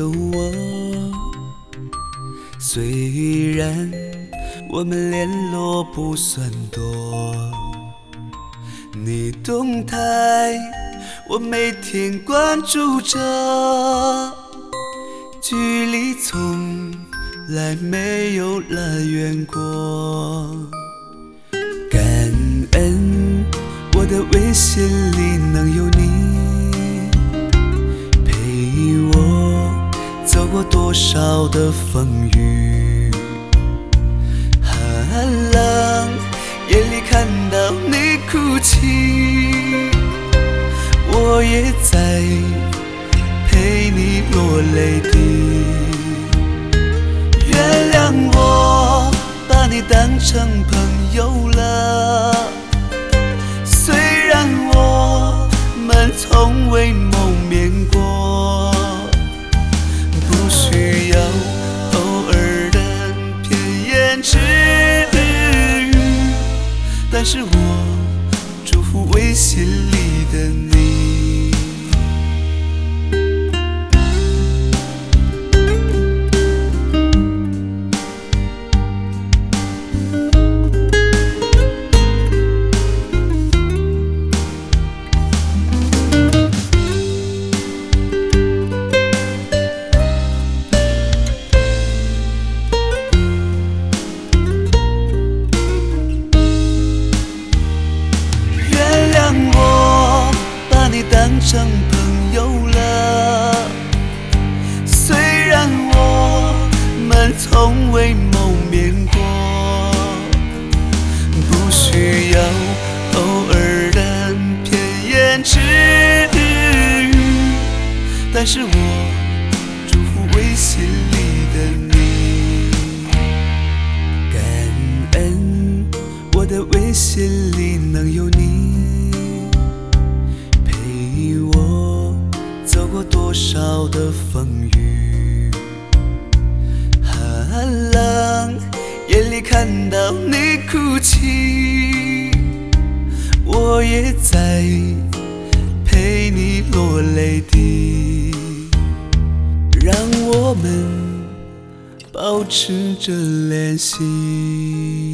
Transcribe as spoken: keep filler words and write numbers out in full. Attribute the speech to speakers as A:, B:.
A: 有我。虽然我们联络不算多，你动态我每天关注着，距离从来没有拉远过。感恩我的微信里能有你，陪我走过多少的风雨，寒冷夜里看到你哭泣，我也在陪你落泪滴。原谅我把你当成朋友了，虽然我们从未谋面过，不需要偶尔的甜言蜜语，但是我祝福微信里的你。当成朋友了，虽然我们从未谋面过，不需要偶尔的甜言蜜语，但是我祝福微信里的你。感恩我的微信里能有你，陪我走过多少的风雨，寒冷夜里看到你哭泣，我也在陪你落泪滴。让我们保持着联系。